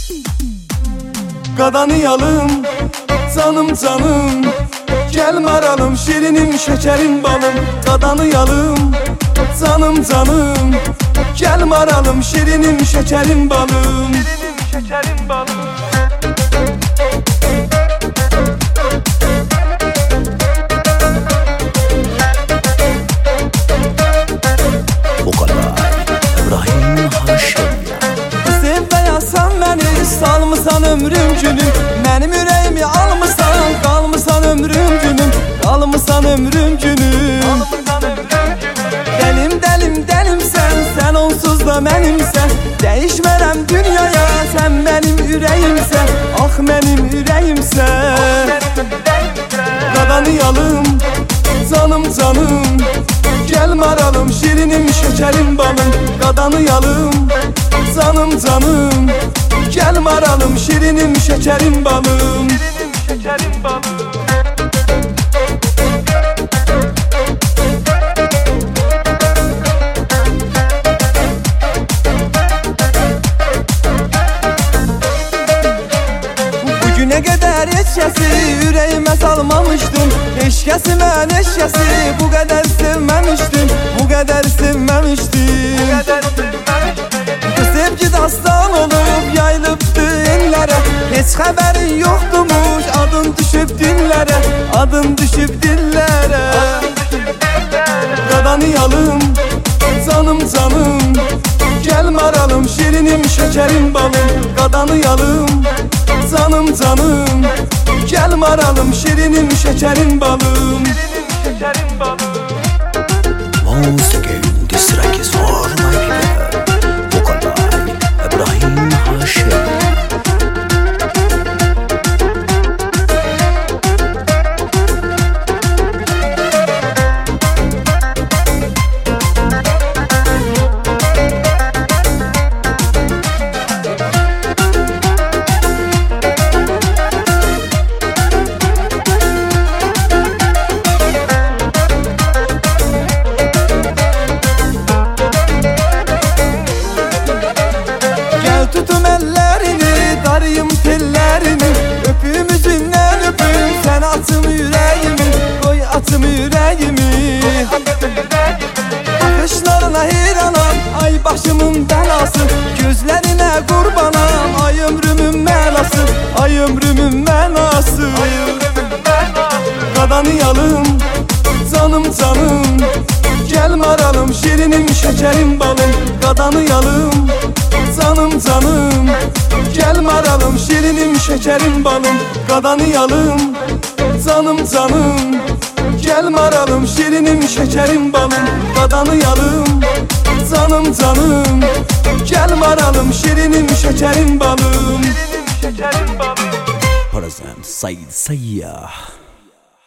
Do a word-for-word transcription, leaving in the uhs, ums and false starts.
Qadanıyalım, canım canım, gel maralım, şirinim şekerim balım. Qadanıyalım, canım canım, gel maralım, şirinim şekerim balım. Şirinim şekerim balım. Salmısan ömrüm günüm, mənim ürəyimi almısan. Qalmısan ömrüm günüm, qalmısan ömrüm günüm. Dəlim dəlim dəlimsən, sən onsuz da mənimsən. Dəyişmərəm dünyaya, sən mənim ürəyimsən. Ah mənim ürəyimsən. Qadanıyalım, canım canım, gel maralım, şirinim şekerim balım. Qadanıyalım, canım canım, gel maralım, şirinim şekerim balım. Şirinim şekerim balım. Bugüne kadar heç kəsi ürəyimə salmamışdım. Heç kəsi mən heç kəsi bu qədər sevməmişdim. Bu qədər sevməmişdim. Bu sevgi dastan olub yayılıbdı ellərə. Heç xəbərin yoxdumuş, adın düşüb dillərə. Adın düşüb dillərə. Qadanıyalım, canım canım, gel maralım, şirinim şekerim balım. Qadanıyalım, canım canım, gel maralım, şirinim şekerim balım. Şirinim şekerim balım. Once again, this track is for my people. Vokalay İbrahim Haşim. Darıyım tellerini, öpüm üzündən öpüm. Sen atım yüreğimi, koy atım yüreğimi. Bakışlarına heyranam, ay başımın belası. Gözlerine kurbanam, ay ömrümün mənası. Ay ömrümün mənası. Qadanıyalım, canım canım, gel maralım, şirinim şekerim balım. Qadanıyalım, canım canım, gel maralım, şirinim şekerim balım. Qadanıyalım, canım canım, gel maralım, şirinim şekerim balım. Qadanıyalım, canım canım, gel maralım, şirinim şekerim balım. Present Said Sayyah.